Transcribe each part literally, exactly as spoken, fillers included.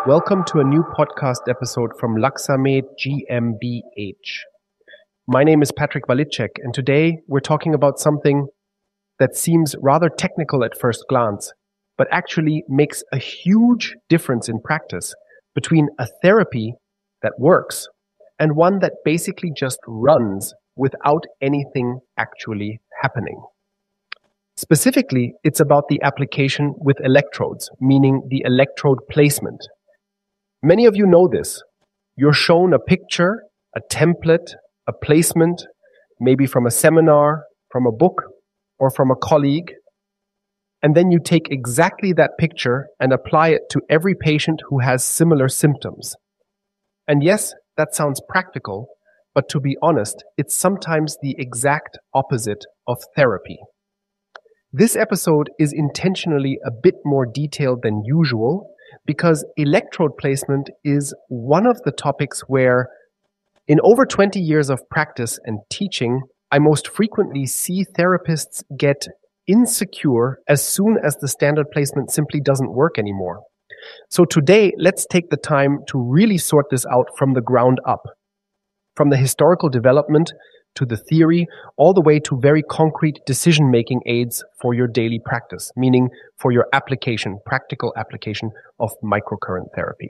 Welcome to a new podcast episode from Laxamed G M B H. My name is Patrick Walitschek, and today we're talking about something that seems rather technical at first glance, but actually makes a huge difference in practice between a therapy that works and one that basically just runs without anything actually happening. Specifically, it's about the application with electrodes, meaning the electrode placement. Many of you know this. You're shown a picture, a template, a placement, maybe from a seminar, from a book, or from a colleague, and then you take exactly that picture and apply it to every patient who has similar symptoms. And yes, that sounds practical, but to be honest, it's sometimes the exact opposite of therapy. This episode is intentionally a bit more detailed than usual because electrode placement is one of the topics where, in over twenty years of practice and teaching, I most frequently see therapists get insecure as soon as the standard placement simply doesn't work anymore. So today, let's take the time to really sort this out from the ground up, from the historical development to the theory, all the way to very concrete decision-making aids for your daily practice, meaning for your application, practical application of microcurrent therapy.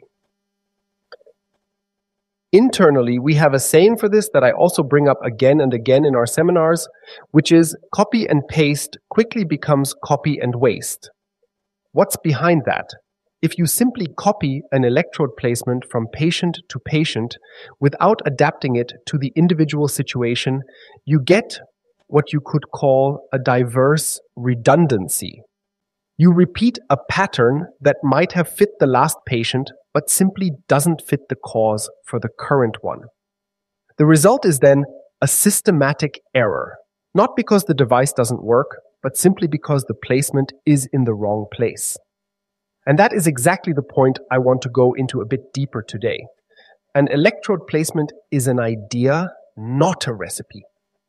Internally, we have a saying for this that I also bring up again and again in our seminars, which is copy and paste quickly becomes copy and waste. What's behind that? If you simply copy an electrode placement from patient to patient without adapting it to the individual situation, you get what you could call a diverse redundancy. You repeat a pattern that might have fit the last patient, but simply doesn't fit the cause for the current one. The result is then a systematic error, not because the device doesn't work, but simply because the placement is in the wrong place. And that is exactly the point I want to go into a bit deeper today. An electrode placement is an idea, not a recipe.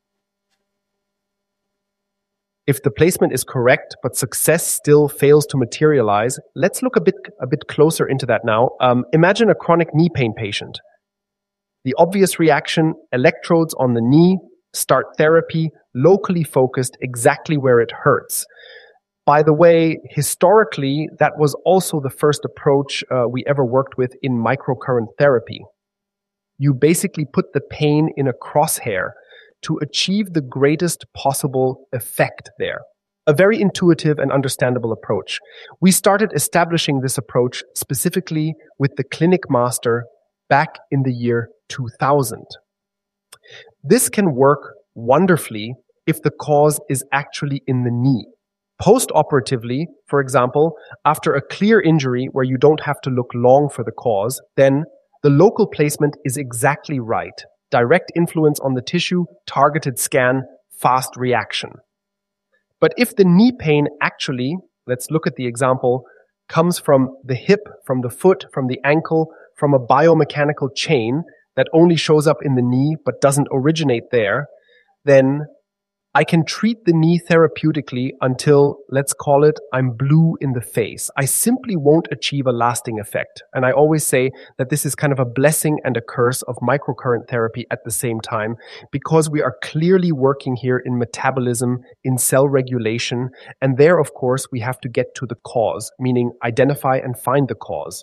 If the placement is correct, but success still fails to materialize, let's look a bit, a bit closer into that now. Um, imagine a chronic knee pain patient. The obvious reaction, electrodes on the knee, start therapy, locally focused exactly where it hurts. By the way, historically, that was also the first approach uh, we ever worked with in microcurrent therapy. You basically put the pain in a crosshair to achieve the greatest possible effect there. A very intuitive and understandable approach. We started establishing this approach specifically with the Clinic Master back in the year two thousand. This can work wonderfully if the cause is actually in the knee. Post-operatively, for example, after a clear injury where you don't have to look long for the cause, then the local placement is exactly right. Direct influence on the tissue, targeted scan, fast reaction. But if the knee pain actually, let's look at the example, comes from the hip, from the foot, from the ankle, from a biomechanical chain that only shows up in the knee but doesn't originate there, then I can treat the knee therapeutically until, let's call it, I'm blue in the face. I simply won't achieve a lasting effect. And I always say that this is kind of a blessing and a curse of microcurrent therapy at the same time, because we are clearly working here in metabolism, in cell regulation. And there, of course, we have to get to the cause, meaning identify and find the cause.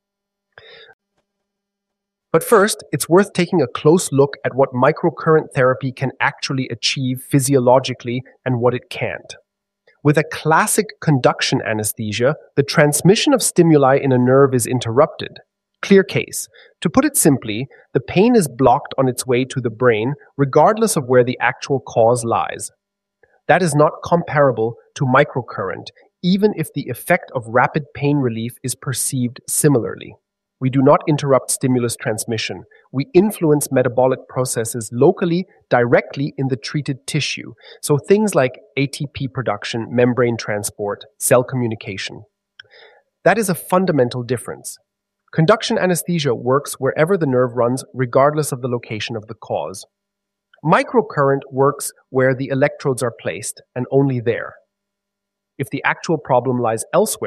But first, it's worth taking a close look at what microcurrent therapy can actually achieve physiologically and what it can't. With a classic conduction anesthesia, the transmission of stimuli in a nerve is interrupted. Clear case. To put it simply, the pain is blocked on its way to the brain, regardless of where the actual cause lies. That is not comparable to microcurrent, even if the effect of rapid pain relief is perceived similarly. We do not interrupt stimulus transmission. We influence metabolic processes locally, directly in the treated tissue. So things like A T P production, membrane transport, cell communication. That is a fundamental difference. Conduction anesthesia works wherever the nerve runs, regardless of the location of the cause. Microcurrent works where the electrodes are placed, and only there. If the actual problem lies elsewhere,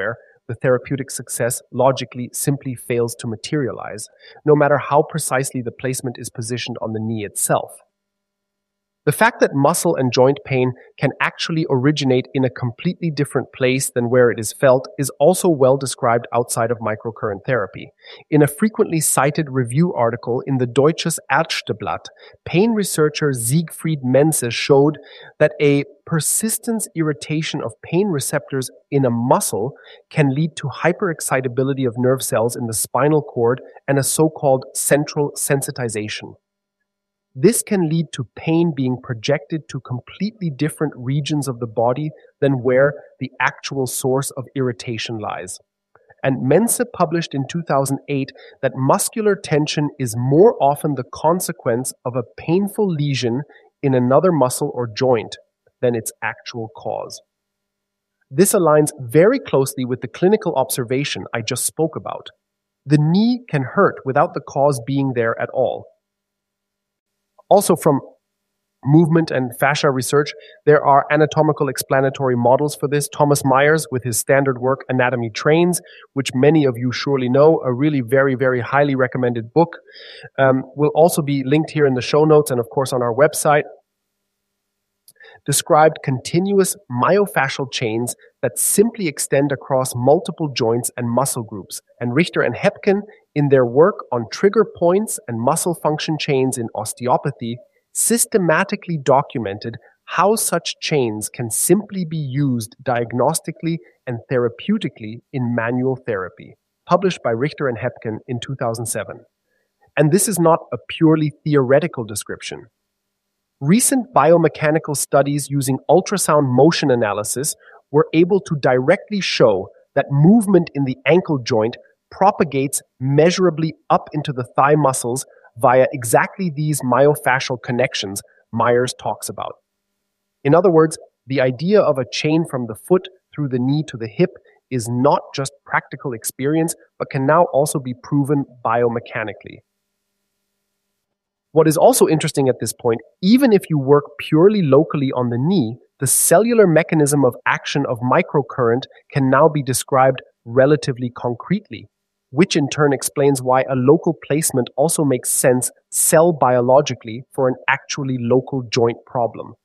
the therapeutic success logically simply fails to materialize, no matter how precisely the placement is positioned on the knee itself. The fact that muscle and joint pain can actually originate in a completely different place than where it is felt is also well described outside of microcurrent therapy. In a frequently cited review article in the Deutsches Ärzteblatt, pain researcher Siegfried Menze showed that a persistent irritation of pain receptors in a muscle can lead to hyperexcitability of nerve cells in the spinal cord and a so-called central sensitization. This can lead to pain being projected to completely different regions of the body than where the actual source of irritation lies. And Menze published in two thousand eight that muscular tension is more often the consequence of a painful lesion in another muscle or joint than its actual cause. This aligns very closely with the clinical observation I just spoke about. The knee can hurt without the cause being there at all. Also, from movement and fascia research, there are anatomical explanatory models for this. Thomas Myers, with his standard work Anatomy Trains, which many of you surely know, a really very, very highly recommended book, um, will also be linked here in the show notes and, of course, on our website, described continuous myofascial chains that simply extend across multiple joints and muscle groups. And Richter and Hepken, in their work on trigger points and muscle function chains in osteopathy, systematically documented how such chains can simply be used diagnostically and therapeutically in manual therapy, published by Richter and Hepken in two thousand seven. And this is not a purely theoretical description. Recent biomechanical studies using ultrasound motion analysis were able to directly show that movement in the ankle joint propagates measurably up into the thigh muscles via exactly these myofascial connections Myers talks about. In other words, the idea of a chain from the foot through the knee to the hip is not just practical experience, but can now also be proven biomechanically. What is also interesting at this point, even if you work purely locally on the knee, the cellular mechanism of action of microcurrent can now be described relatively concretely, which in turn explains why a local placement also makes sense cell biologically for an actually local joint problem.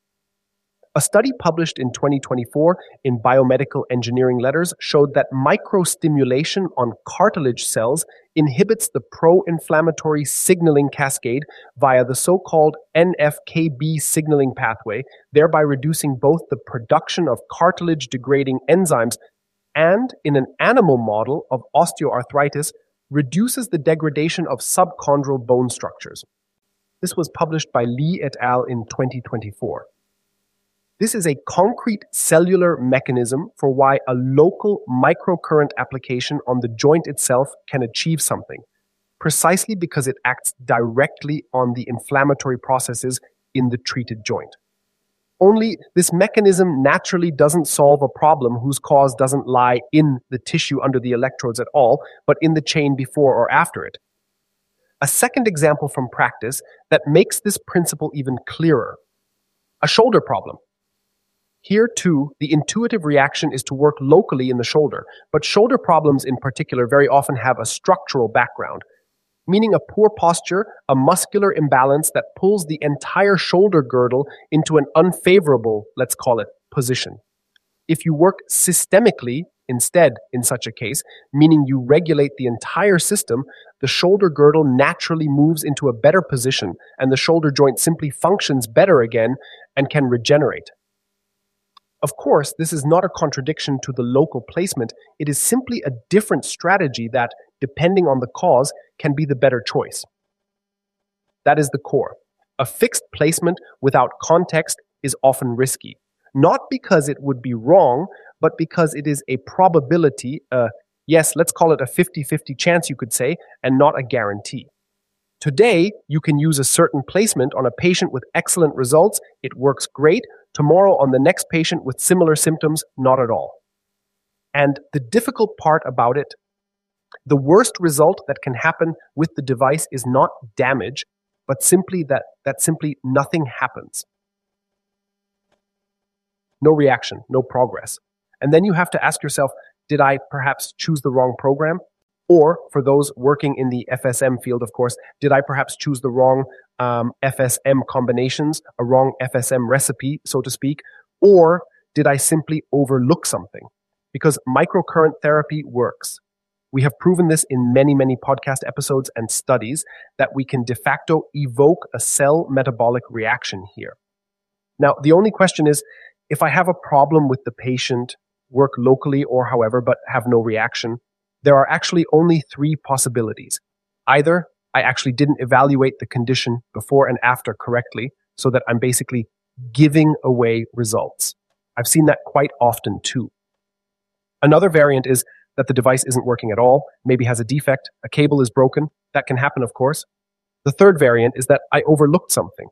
A study published in twenty twenty-four in Biomedical Engineering Letters showed that microstimulation on cartilage cells inhibits the pro-inflammatory signaling cascade via the so-called N F K B signaling pathway, thereby reducing both the production of cartilage-degrading enzymes and, in an animal model of osteoarthritis, reduces the degradation of subchondral bone structures. This was published by Lee et al. In twenty twenty-four. This is a concrete cellular mechanism for why a local microcurrent application on the joint itself can achieve something, precisely because it acts directly on the inflammatory processes in the treated joint. Only this mechanism naturally doesn't solve a problem whose cause doesn't lie in the tissue under the electrodes at all, but in the chain before or after it. A second example from practice that makes this principle even clearer: a shoulder problem. Here, too, the intuitive reaction is to work locally in the shoulder, but shoulder problems in particular very often have a structural background, meaning a poor posture, a muscular imbalance that pulls the entire shoulder girdle into an unfavorable, let's call it, position. If you work systemically instead in such a case, meaning you regulate the entire system, the shoulder girdle naturally moves into a better position, and the shoulder joint simply functions better again and can regenerate. Of course, this is not a contradiction to the local placement. It is simply a different strategy that, depending on the cause, can be the better choice. That is the core. A fixed placement without context is often risky, not because it would be wrong, but because it is a probability, uh, yes, let's call it a fifty-fifty chance, you could say, and not a guarantee. Today, you can use a certain placement on a patient with excellent results. It works great. Tomorrow, on the next patient with similar symptoms, not at all. And the difficult part about it, the worst result that can happen with the device is not damage, but simply that, that simply nothing happens. No reaction, no progress. And then you have to ask yourself, Did I perhaps choose the wrong program? Or for those working in the F S M field, of course, did I perhaps choose the wrong um, F S M combinations, a wrong F S M recipe, so to speak? Or did I simply overlook something? Because microcurrent therapy works. We have proven this in many, many podcast episodes and studies that we can de facto evoke a cell metabolic reaction here. Now, the only question is, if I have a problem with the patient, work locally or however, but have no reaction, there are actually only three possibilities. Either I actually didn't evaluate the condition before and after correctly, so that I'm basically giving away results. I've seen that quite often too. Another variant is that the device isn't working at all, maybe has a defect, a cable is broken. That can happen, of course. The third variant is that I overlooked something.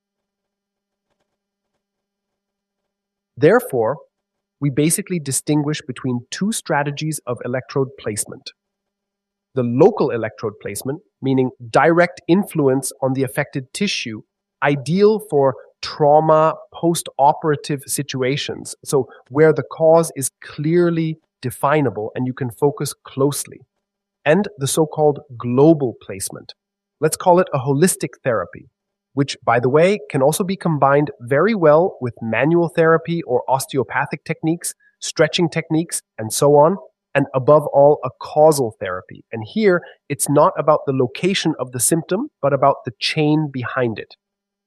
Therefore, we basically distinguish between two strategies of electrode placement. The local electrode placement, meaning direct influence on the affected tissue, ideal for trauma post-operative situations, so where the cause is clearly definable and you can focus closely. And the so-called global placement. Let's call it a holistic therapy, which, by the way, can also be combined very well with manual therapy or osteopathic techniques, stretching techniques, and so on, and above all, a causal therapy. And here, it's not about the location of the symptom, but about the chain behind it.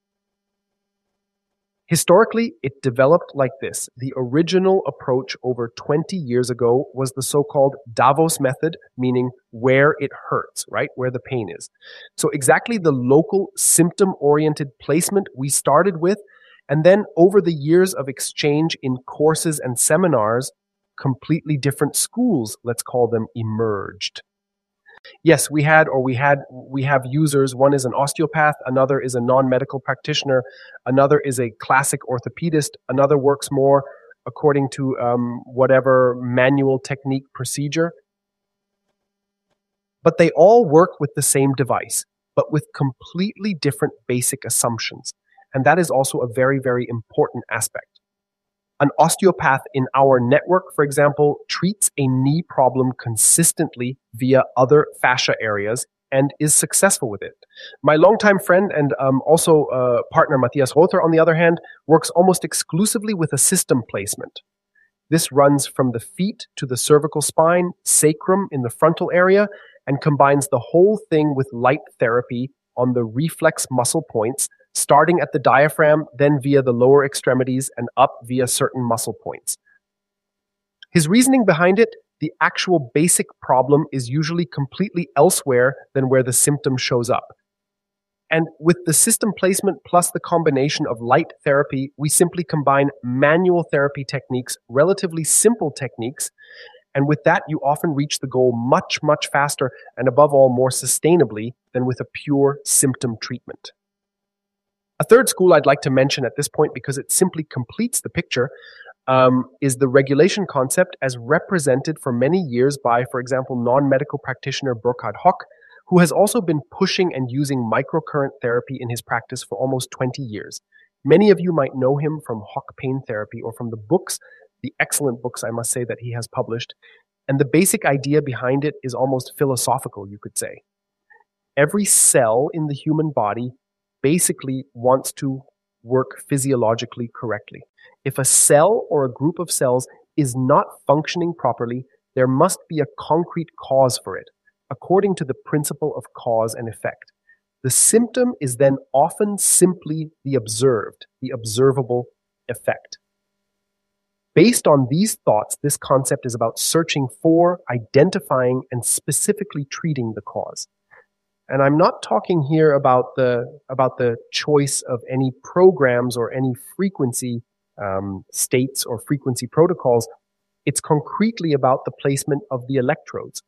Historically, it developed like this. The original approach over twenty years ago was the so-called Davos method, meaning where it hurts, right? Where the pain is. So exactly the local symptom-oriented placement we started with, and then over the years of exchange in courses and seminars, completely different schools, let's call them, emerged. Yes, we had, or we had, we have users. One is an osteopath, another is a non-medical practitioner, another is a classic orthopedist, another works more according to um, whatever manual technique procedure. But they all work with the same device, but with completely different basic assumptions. And that is also a very, very important aspect. An osteopath in our network, for example, treats a knee problem consistently via other fascia areas and is successful with it. My longtime friend and um, also uh, partner Matthias Rother, on the other hand, works almost exclusively with a system placement. This runs from the feet to the cervical spine, sacrum in the frontal area, and combines the whole thing with light therapy on the reflex muscle points, starting at the diaphragm, then via the lower extremities and up via certain muscle points. His reasoning behind it, the actual basic problem is usually completely elsewhere than where the symptom shows up. And with the system placement plus the combination of light therapy, we simply combine manual therapy techniques, relatively simple techniques, and with that you often reach the goal much, much faster and above all more sustainably than with a pure symptom treatment. A third school I'd like to mention at this point, because it simply completes the picture, um, is the regulation concept as represented for many years by, for example, non-medical practitioner Burkhard Hock, who has also been pushing and using microcurrent therapy in his practice for almost twenty years. Many of you might know him from Hock Pain Therapy or from the books, the excellent books, I must say, that he has published. And the basic idea behind it is almost philosophical, you could say. Every cell in the human body basically wants to work physiologically correctly. If a cell or a group of cells is not functioning properly, there must be a concrete cause for it, according to the principle of cause and effect. The symptom is then often simply the observed, the observable effect. Based on these thoughts, this concept is about searching for, identifying, and specifically treating the cause. And I'm not talking here about the about the choice of any programs or any frequency um, states or frequency protocols. It's concretely about the placement of the electrodes.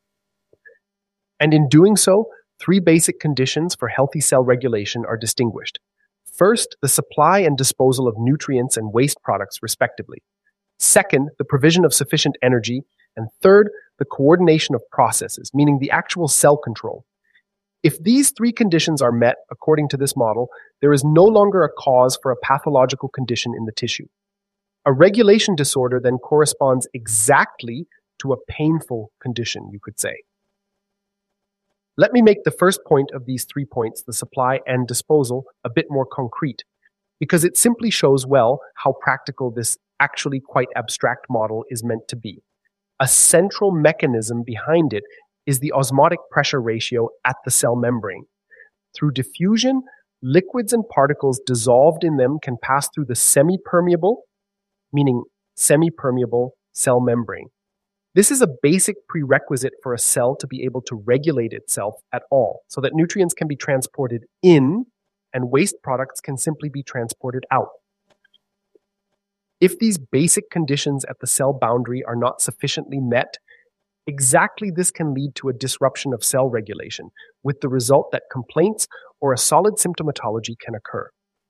And in doing so, three basic conditions for healthy cell regulation are distinguished. First, the supply and disposal of nutrients and waste products, respectively. Second, the provision of sufficient energy. And third, the coordination of processes, meaning the actual cell control. If these three conditions are met, according to this model, there is no longer a cause for a pathological condition in the tissue. A regulation disorder then corresponds exactly to a painful condition, you could say. Let me make the first point of these three points, the supply and disposal, a bit more concrete, because it simply shows well how practical this actually quite abstract model is meant to be. A central mechanism behind it is the osmotic pressure ratio at the cell membrane. Through diffusion, liquids and particles dissolved in them can pass through the semi-permeable, meaning semi-permeable cell membrane. This is a basic prerequisite for a cell to be able to regulate itself at all, so that nutrients can be transported in and waste products can simply be transported out. If these basic conditions at the cell boundary are not sufficiently met, exactly this can lead to a disruption of cell regulation, with the result that complaints or a solid symptomatology can occur.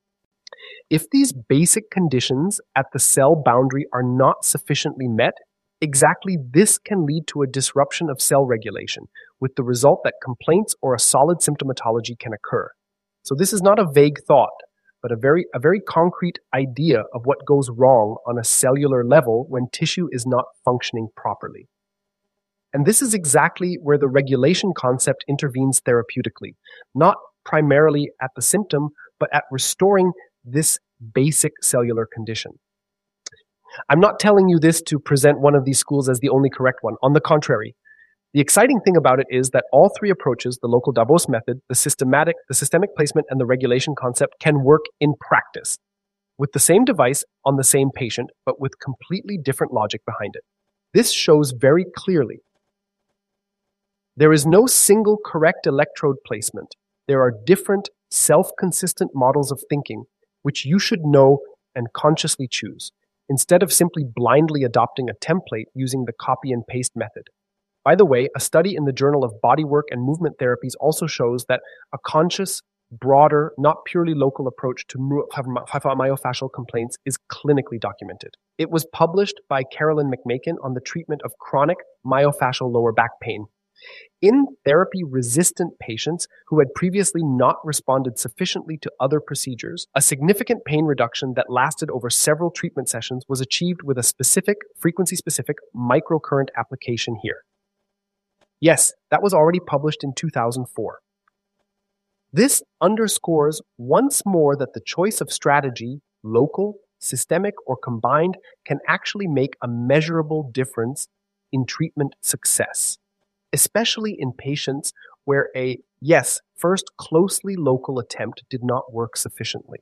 If these basic conditions at the cell boundary are not sufficiently met, exactly this can lead to a disruption of cell regulation, with the result that complaints or a solid symptomatology can occur. So this is not a vague thought, but a very, a very concrete idea of what goes wrong on a cellular level when tissue is not functioning properly. And this is exactly where the regulation concept intervenes therapeutically, not primarily at the symptom, but at restoring this basic cellular condition. I'm not telling you this to present one of these schools as the only correct one. On the contrary, the exciting thing about it is that all three approaches, the local Davos method, the systematic, the systemic placement, and the regulation concept, can work in practice with the same device on the same patient, but with completely different logic behind it. This shows very clearly there is no single correct electrode placement. There are different self-consistent models of thinking, which you should know and consciously choose, instead of simply blindly adopting a template using the copy and paste method. By the way, a study in the Journal of Bodywork and Movement Therapies also shows that a conscious, broader, not purely local approach to myofascial complaints is clinically documented. It was published by Carolyn McMakin on the treatment of chronic myofascial lower back pain. In therapy-resistant patients who had previously not responded sufficiently to other procedures, a significant pain reduction that lasted over several treatment sessions was achieved with a specific, frequency-specific microcurrent application here. Yes, that was already published in two thousand four. This underscores once more that the choice of strategy, local, systemic, or combined, can actually make a measurable difference in treatment success, especially in patients where a, yes, first closely local attempt did not work sufficiently.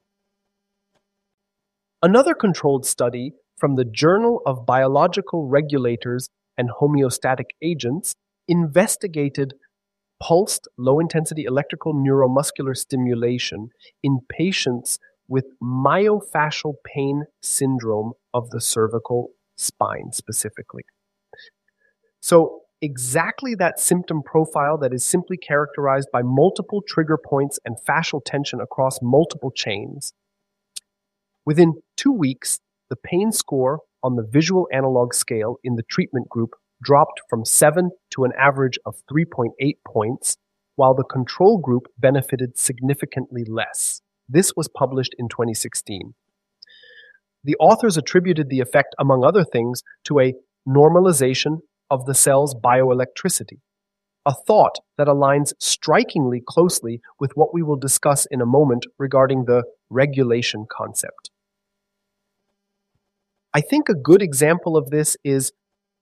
Another controlled study from the Journal of Biological Regulators and Homeostatic Agents investigated pulsed low-intensity electrical neuromuscular stimulation in patients with myofascial pain syndrome of the cervical spine specifically. So exactly that symptom profile that is simply characterized by multiple trigger points and fascial tension across multiple chains. Within two weeks, the pain score on the visual analog scale in the treatment group dropped from seven to an average of three point eight points, while the control group benefited significantly less. This was published in twenty sixteen. The authors attributed the effect, among other things, to a normalization of the cell's bioelectricity, a thought that aligns strikingly closely with what we will discuss in a moment regarding the regulation concept. I think a good example of this is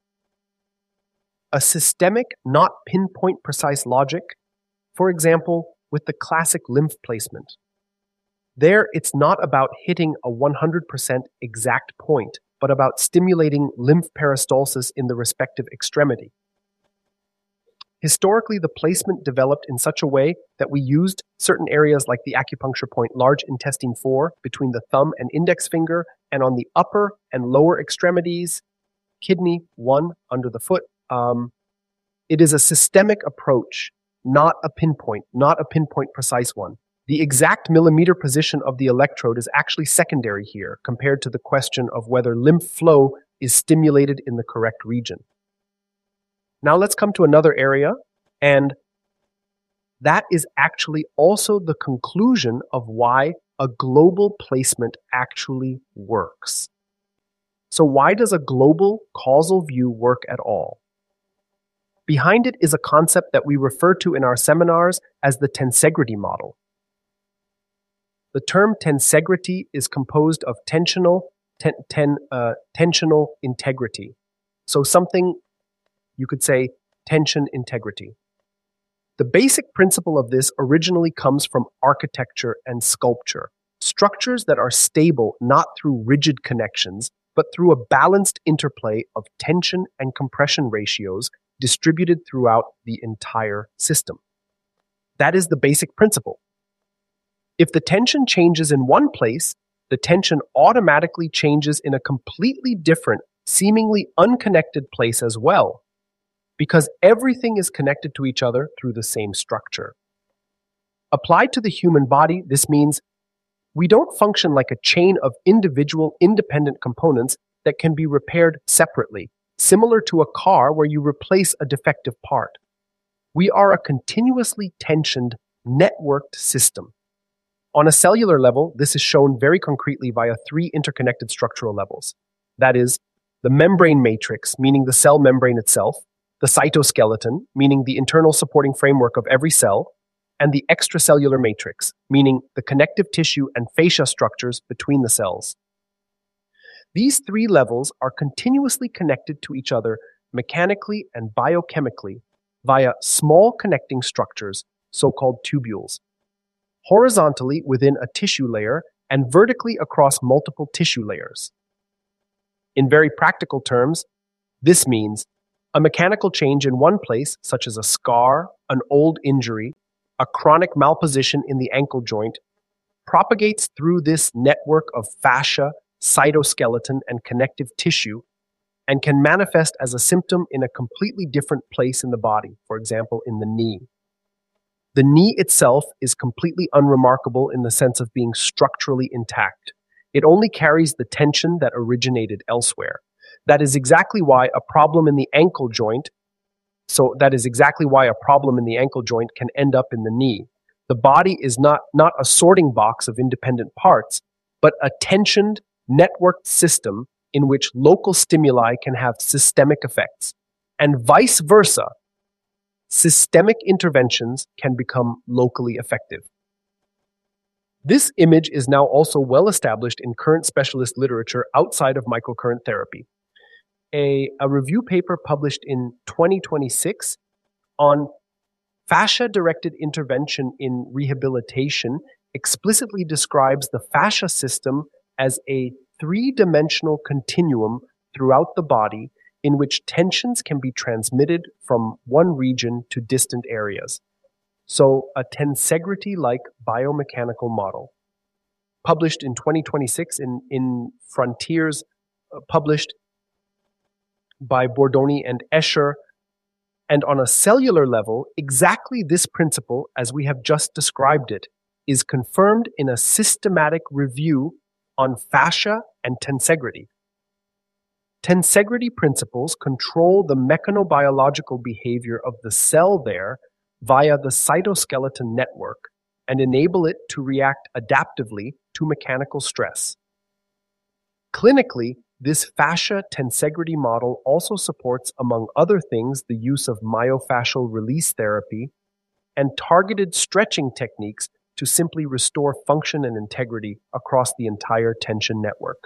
a systemic, not pinpoint precise logic, for example, with the classic lymph placement. There, it's not about hitting a one hundred percent exact point, but about stimulating lymph peristalsis in the respective extremity. Historically, the placement developed in such a way that we used certain areas like the acupuncture point, large intestine four, between the thumb and index finger, and on the upper and lower extremities, kidney one under the foot. Um, it is a systemic approach, not a pinpoint, not a pinpoint precise one. The exact millimeter position of the electrode is actually secondary here compared to the question of whether lymph flow is stimulated in the correct region. Now let's come to another area, and that is actually also the conclusion of why a global placement actually works. So why does a global causal view work at all? Behind it is a concept that we refer to in our seminars as the tensegrity model. The term tensegrity is composed of tensional, ten, ten, uh, tensional integrity. So something, you could say, tension integrity. The basic principle of this originally comes from architecture and sculpture, structures that are stable not through rigid connections, but through a balanced interplay of tension and compression ratios distributed throughout the entire system. That is the basic principle. If the tension changes in one place, the tension automatically changes in a completely different, seemingly unconnected place as well, because everything is connected to each other through the same structure. Applied to the human body, this means we don't function like a chain of individual, independent components that can be repaired separately, similar to a car where you replace a defective part. We are a continuously tensioned, networked system. On a cellular level, this is shown very concretely via three interconnected structural levels. That is, the membrane matrix, meaning the cell membrane itself, the cytoskeleton, meaning the internal supporting framework of every cell, and the extracellular matrix, meaning the connective tissue and fascia structures between the cells. These three levels are continuously connected to each other mechanically and biochemically via small connecting structures, so-called tubules, horizontally within a tissue layer and vertically across multiple tissue layers. In very practical terms, this means a mechanical change in one place, such as a scar, an old injury, a chronic malposition in the ankle joint, propagates through this network of fascia, cytoskeleton, and connective tissue, and can manifest as a symptom in a completely different place in the body, for example, in the knee. The knee itself is completely unremarkable in the sense of being structurally intact. It only carries the tension that originated elsewhere. That is exactly why a problem in the ankle joint, so that is exactly why a problem in the ankle joint can end up in the knee. The body is not, not a sorting box of independent parts, but a tensioned, networked system in which local stimuli can have systemic effects, and vice versa. Systemic interventions can become locally effective. This image is now also well established in current specialist literature outside of microcurrent therapy. A, a review paper published in twenty twenty-six on fascia-directed intervention in rehabilitation explicitly describes the fascia system as a three-dimensional continuum throughout the body in which tensions can be transmitted from one region to distant areas. So, a tensegrity-like biomechanical model. Published in twenty twenty-six in, in Frontiers, uh, published by Bordoni and Escher, and on a cellular level, exactly this principle, as we have just described it, is confirmed in a systematic review on fascia and tensegrity. Tensegrity principles control the mechanobiological behavior of the cell there via the cytoskeleton network and enable it to react adaptively to mechanical stress. Clinically, this fascia tensegrity model also supports, among other things, the use of myofascial release therapy and targeted stretching techniques to simply restore function and integrity across the entire tension network.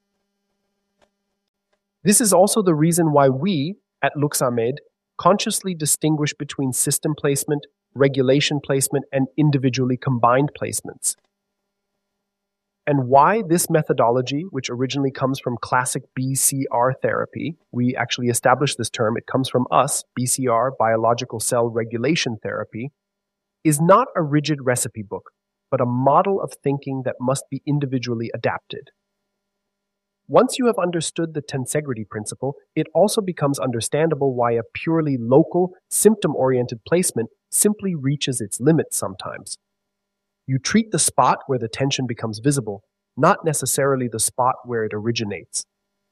This is also the reason why we, at LuxAmed, consciously distinguish between system placement, regulation placement, and individually combined placements. And why this methodology, which originally comes from classic B C R therapy, we actually established this term, it comes from us, B C R, biological cell regulation therapy, is not a rigid recipe book, but a model of thinking that must be individually adapted. Once you have understood the tensegrity principle, it also becomes understandable why a purely local, symptom-oriented placement simply reaches its limits sometimes. You treat the spot where the tension becomes visible, not necessarily the spot where it originates.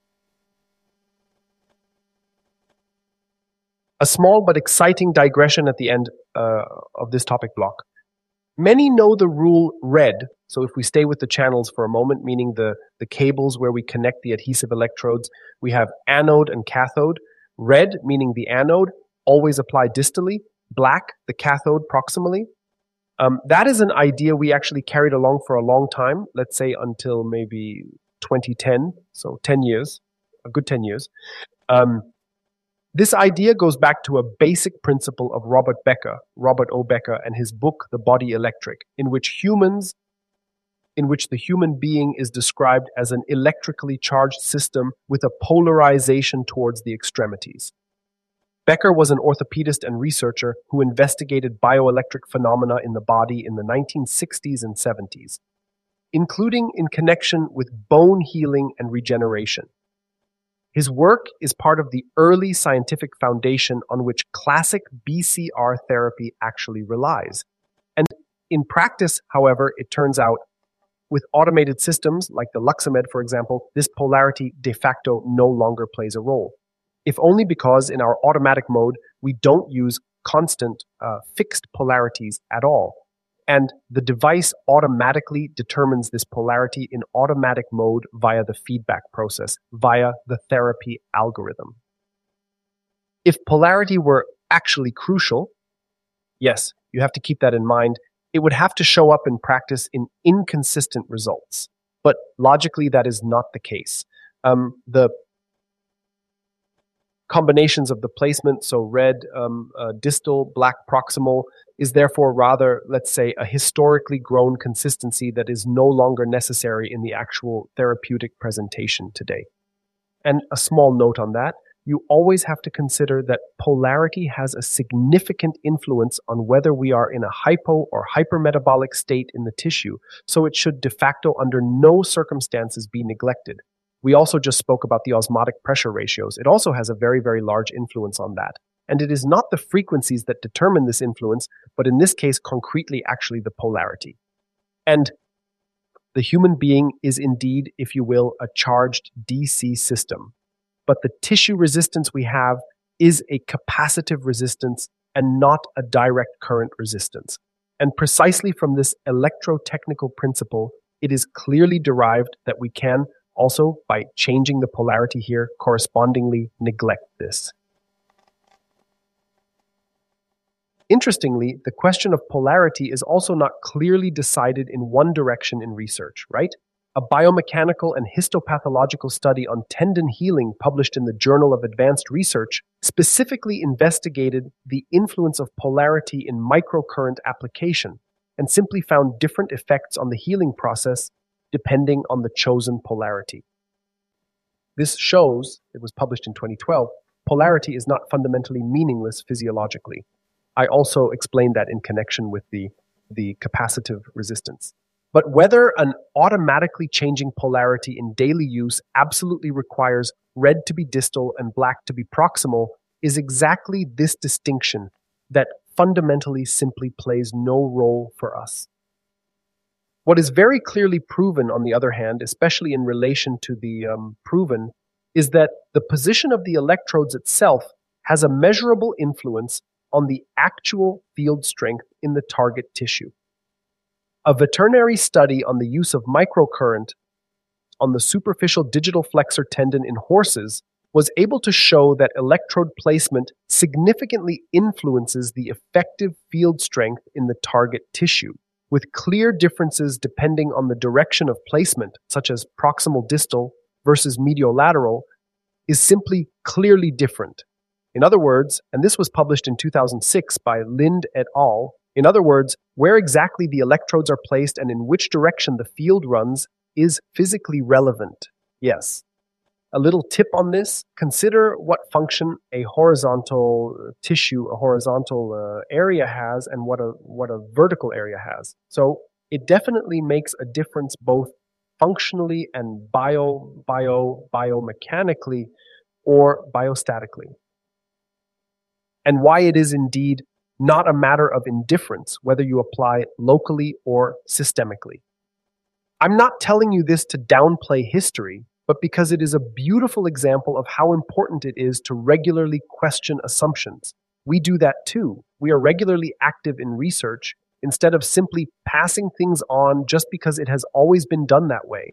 A small but exciting digression at the end uh, of this topic block. Many know the rule RED, so if we stay with the channels for a moment, meaning the, the cables where we connect the adhesive electrodes, we have anode and cathode. RED meaning the anode, always apply distally, black, the cathode, proximally. Um, that is an idea we actually carried along for a long time, let's say until maybe twenty ten, so ten years, a good ten years. Um, this idea goes back to a basic principle of Robert Becker, Robert O. Becker, and his book, The Body Electric, in which humans, in which the human being is described as an electrically charged system with a polarization towards the extremities. Becker was an orthopedist and researcher who investigated bioelectric phenomena in the body in the nineteen sixties and seventies, including in connection with bone healing and regeneration. His work is part of the early scientific foundation on which classic B C R therapy actually relies. And in practice, however, it turns out, with automated systems like the Luxamed, for example, this polarity de facto no longer plays a role. If only because in our automatic mode, we don't use constant uh, fixed polarities at all. And the device automatically determines this polarity in automatic mode via the feedback process, via the therapy algorithm. If polarity were actually crucial, yes, you have to keep that in mind, it would have to show up in practice in inconsistent results. But logically, that is not the case. Um, the combinations of the placement, so red um, uh, distal, black proximal, is therefore rather, let's say, a historically grown consistency that is no longer necessary in the actual therapeutic presentation today. And a small note on that, you always have to consider that polarity has a significant influence on whether we are in a hypo or hypermetabolic state in the tissue, so it should de facto under no circumstances be neglected. We also just spoke about the osmotic pressure ratios. It also has a very, very large influence on that. And it is not the frequencies that determine this influence, but in this case, concretely, actually the polarity. And the human being is indeed, if you will, a charged D C system. But the tissue resistance we have is a capacitive resistance and not a direct current resistance. And precisely from this electrotechnical principle, it is clearly derived that we can also, by changing the polarity here, correspondingly neglect this. Interestingly, the question of polarity is also not clearly decided in one direction in research, right? A biomechanical and histopathological study on tendon healing published in the Journal of Advanced Research specifically investigated the influence of polarity in microcurrent application and simply found different effects on the healing process depending on the chosen polarity. This shows, it was published in twenty twelve, polarity is not fundamentally meaningless physiologically. I also explained that in connection with the, the capacitive resistance. But whether an automatically changing polarity in daily use absolutely requires red to be distal and black to be proximal is exactly this distinction that fundamentally simply plays no role for us. What is very clearly proven, on the other hand, especially in relation to the um, proven, is that the position of the electrodes itself has a measurable influence on the actual field strength in the target tissue. A veterinary study on the use of microcurrent on the superficial digital flexor tendon in horses was able to show that electrode placement significantly influences the effective field strength in the target tissue, with clear differences depending on the direction of placement, such as proximal distal versus mediolateral, is simply clearly different. In other words, and this was published in two thousand six by Lind et al., in other words, where exactly the electrodes are placed and in which direction the field runs is physically relevant. Yes. A little tip on this, consider what function a horizontal tissue, a horizontal uh, area has and what a, what a vertical area has. So it definitely makes a difference both functionally and bio, bio, biomechanically or biostatically. And why it is indeed not a matter of indifference whether you apply locally or systemically. I'm not telling you this to downplay history, but because it is a beautiful example of how important it is to regularly question assumptions. We do that too. We are regularly active in research instead of simply passing things on just because it has always been done that way.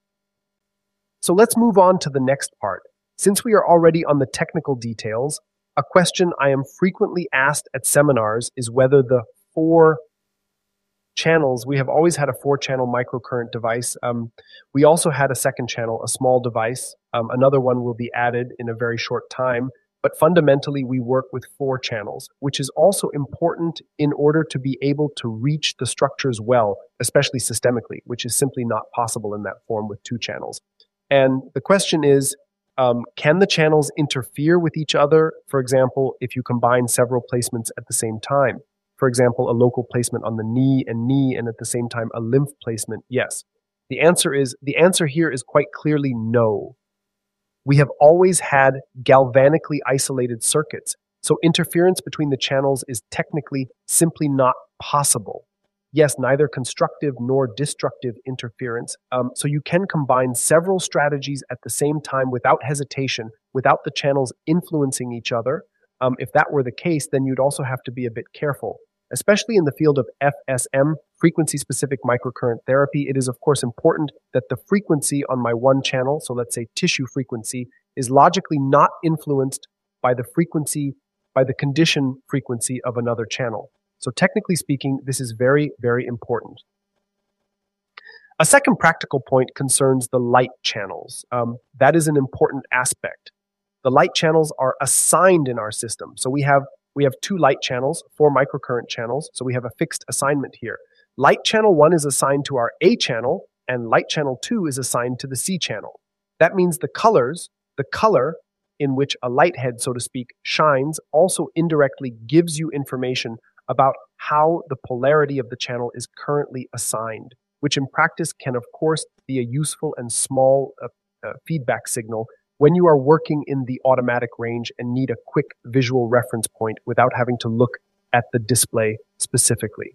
So let's move on to the next part. Since we are already on the technical details, A question I am frequently asked at seminars is whether the four channels, we have always had a four-channel microcurrent device. Um, we also had a second channel, a small device. Um, another one will be added in a very short time. But fundamentally, we work with four channels, which is also important in order to be able to reach the structures well, especially systemically, which is simply not possible in that form with two channels. And the question is, um, can the channels interfere with each other? For example, if you combine several placements at the same time. For example, a local placement on the knee and knee, and at the same time a lymph placement, yes. The answer is, the answer here is quite clearly no. We have always had galvanically isolated circuits, so interference between the channels is technically simply not possible. Yes, neither constructive nor destructive interference. Um, so you can combine several strategies at the same time without hesitation, without the channels influencing each other. Um, if that were the case, then you'd also have to be a bit careful. Especially in the field of F S M, frequency-specific microcurrent therapy, it is of course important that the frequency on my one channel, so let's say tissue frequency, is logically not influenced by the frequency, by the condition frequency of another channel. So technically speaking, this is very, very important. A second practical point concerns the light channels. Um, that is an important aspect. The light channels are assigned in our system. So we have We have two light channels, four microcurrent channels, so we have a fixed assignment here. Light channel one is assigned to our A channel, and light channel two is assigned to the C channel. That means the colors, the color in which a light head, so to speak, shines also indirectly gives you information about how the polarity of the channel is currently assigned, which in practice can, of course, be a useful and small uh, uh, feedback signal when you are working in the automatic range and need a quick visual reference point without having to look at the display specifically.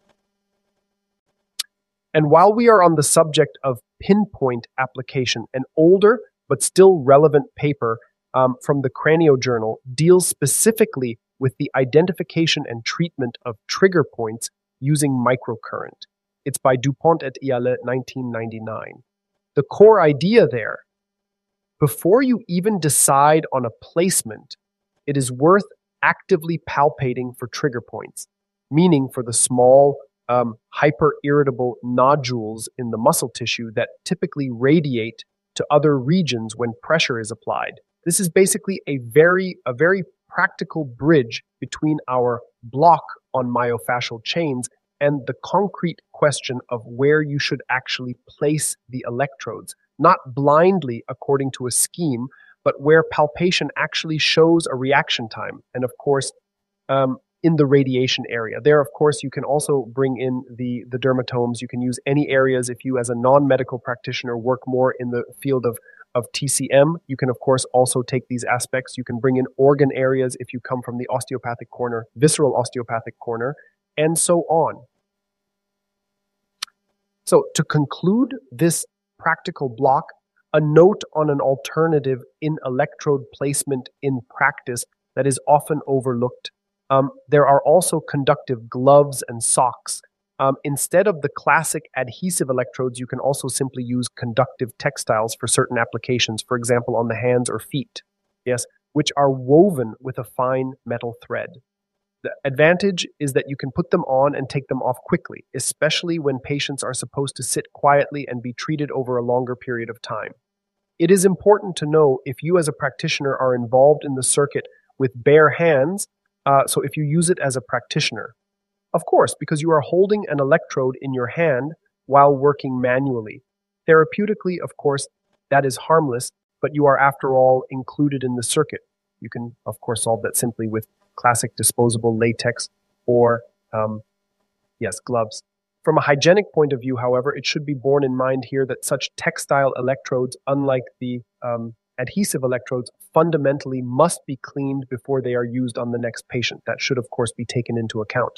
And while we are on the subject of pinpoint application, an older but still relevant paper um, from the Cranio Journal deals specifically with the identification and treatment of trigger points using microcurrent. It's by Dupont et al. nineteen ninety-nine. The core idea there, before you even decide on a placement, it is worth actively palpating for trigger points, meaning for the small, um, hyper-irritable nodules in the muscle tissue that typically radiate to other regions when pressure is applied. This is basically a very, a very practical bridge between our block on myofascial chains and the concrete question of where you should actually place the electrodes. Not blindly according to a scheme, but where palpation actually shows a reaction time. And of course, um, in the radiation area. There, of course, you can also bring in the, the dermatomes. You can use any areas if you, as a non-medical practitioner, work more in the field of, of T C M. You can, of course, also take these aspects. You can bring in organ areas if you come from the osteopathic corner, visceral osteopathic corner, and so on. So to conclude this practical block, a note on an alternative in electrode placement in practice that is often overlooked. Um, there are also conductive gloves and socks. Um, instead of the classic adhesive electrodes, you can also simply use conductive textiles for certain applications, for example, on the hands or feet, yes, which are woven with a fine metal thread. The advantage is that you can put them on and take them off quickly, especially when patients are supposed to sit quietly and be treated over a longer period of time. It is important to know if you as a practitioner are involved in the circuit with bare hands, uh, so if you use it as a practitioner. Of course, because you are holding an electrode in your hand while working manually. Therapeutically, of course, that is harmless, but you are, after all, included in the circuit. You can, of course, solve that simply with classic disposable latex or, um, yes, gloves. From a hygienic point of view, however, it should be borne in mind here that such textile electrodes, unlike the um, adhesive electrodes, fundamentally must be cleaned before they are used on the next patient. That should, of course, be taken into account.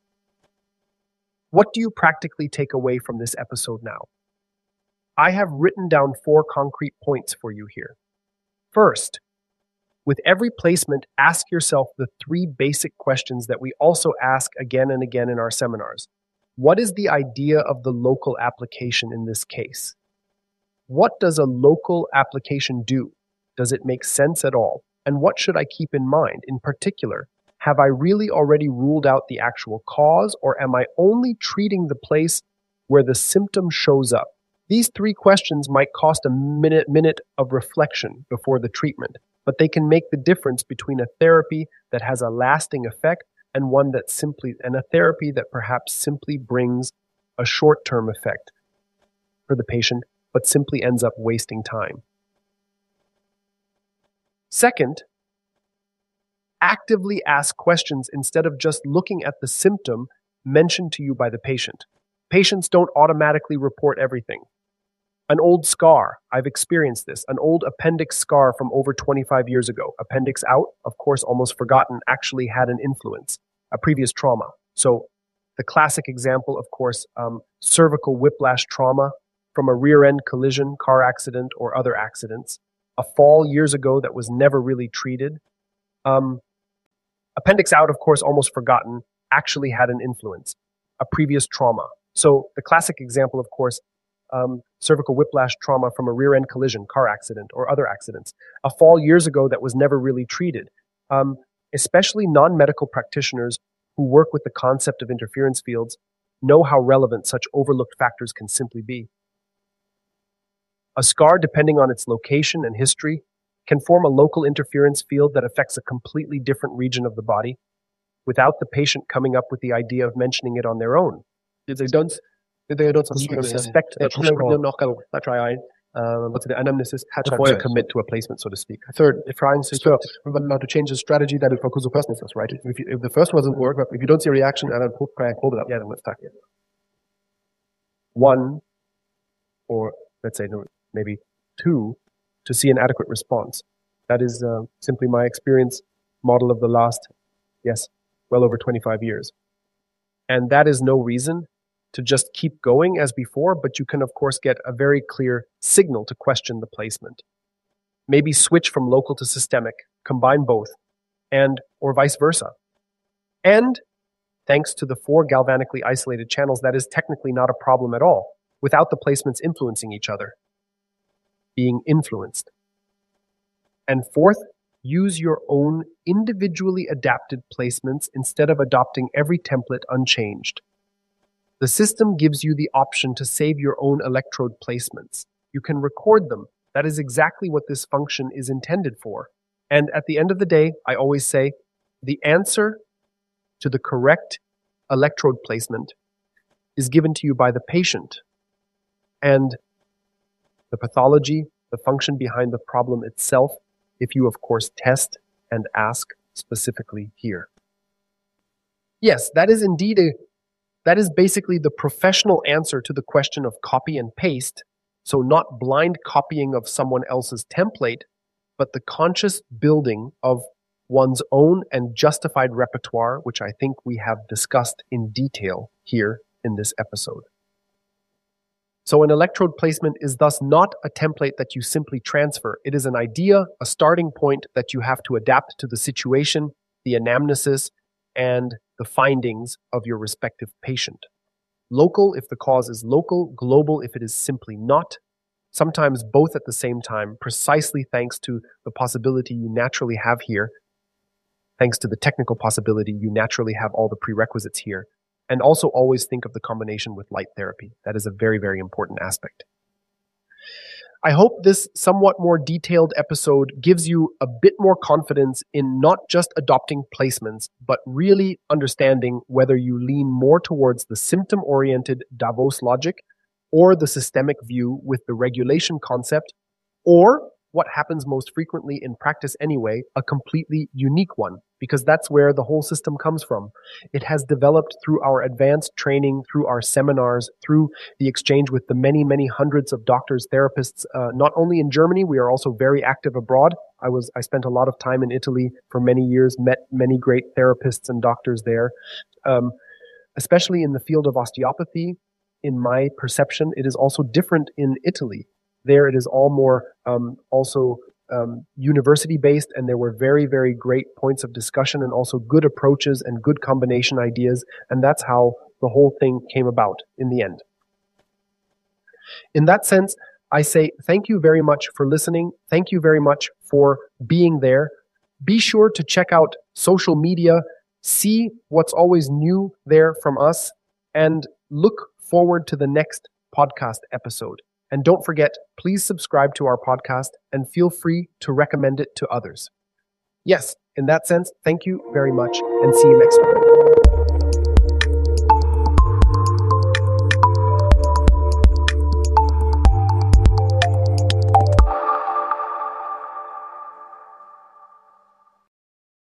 What do you practically take away from this episode now? I have written down four concrete points for you here. First, with every placement, ask yourself the three basic questions that we also ask again and again in our seminars. What is the idea of the local application in this case? What does a local application do? Does it make sense at all? And what should I keep in mind? In particular, have I really already ruled out the actual cause, or am I only treating the place where the symptom shows up? These three questions might cost a minute, minute of reflection before the treatment, but they can make the difference between a therapy that has a lasting effect and one that simply, and a therapy that perhaps simply brings a short-term effect for the patient, but simply ends up wasting time. Second, actively ask questions instead of just looking at the symptom mentioned to you by the patient. Patients don't automatically report everything. An old scar, I've experienced this, an old appendix scar from over twenty-five years ago. Appendix out, of course, almost forgotten, actually had an influence, a previous trauma. So the classic example, of course, um, cervical whiplash trauma from a rear-end collision, car accident, or other accidents. A fall years ago that was never really treated. Um, appendix out, of course, almost forgotten, actually had an influence, a previous trauma. So the classic example, of course, um, cervical whiplash trauma from a rear-end collision, car accident, or other accidents. A fall years ago that was never really treated. Um, especially non-medical practitioners who work with the concept of interference fields know how relevant such overlooked factors can simply be. A scar, depending on its location and history, can form a local interference field that affects a completely different region of the body without the patient coming up with the idea of mentioning it on their own. They don't, they don't suspect that that try uh, what's the anamnesis before you commit to a placement, so to speak. Third, if Ryan says now to change the strategy that it focuses on personal, right? If, you, if the first doesn't work, if you don't see a reaction, and then hold it up, yeah, then let's talk. One, or let's say maybe two, to see an adequate response. That is uh, simply my experience model of the last, yes, well over twenty-five years. And that is no reason to just keep going as before, but you can, of course, get a very clear signal to question the placement. Maybe switch from local to systemic, combine both, and or vice versa. And thanks to the four galvanically isolated channels, that is technically not a problem at all, without the placements influencing each other, being influenced. And fourth, use your own individually adapted placements instead of adopting every template unchanged. The system gives you the option to save your own electrode placements. You can record them. That is exactly what this function is intended for. And at the end of the day, I always say, the answer to the correct electrode placement is given to you by the patient. And the pathology, the function behind the problem itself, if you, of course, test and ask specifically here. Yes, that is indeed a That is basically the professional answer to the question of copy and paste. So not blind copying of someone else's template, but the conscious building of one's own and justified repertoire, which I think we have discussed in detail here in this episode. So an electrode placement is thus not a template that you simply transfer. It is an idea, a starting point that you have to adapt to the situation, the anamnesis, and the findings of your respective patient. Local if the cause is local, global if it is simply not, sometimes both at the same time, precisely thanks to the possibility you naturally have here, thanks to the technical possibility you naturally have all the prerequisites here, and also always think of the combination with light therapy. That is a very, very important aspect. I hope this somewhat more detailed episode gives you a bit more confidence in not just adopting placements, but really understanding whether you lean more towards the symptom-oriented Davos logic or the systemic view with the regulation concept, or what happens most frequently in practice anyway, a completely unique one, because that's where the whole system comes from. It has developed through our advanced training, through our seminars, through the exchange with the many, many hundreds of doctors, therapists, uh, not only in Germany, we are also very active abroad. I was, I spent a lot of time in Italy for many years, met many great therapists and doctors there. Um, especially in the field of osteopathy, in my perception, it is also different in Italy. There it is all more um, also um, university-based, and there were very, very great points of discussion and also good approaches and good combination ideas, and that's how the whole thing came about in the end. In that sense, I say thank you very much for listening. Thank you very much for being there. Be sure to check out social media, see what's always new there from us, and look forward to the next podcast episode. And don't forget, please subscribe to our podcast and feel free to recommend it to others. Yes, in that sense, thank you very much and see you next time.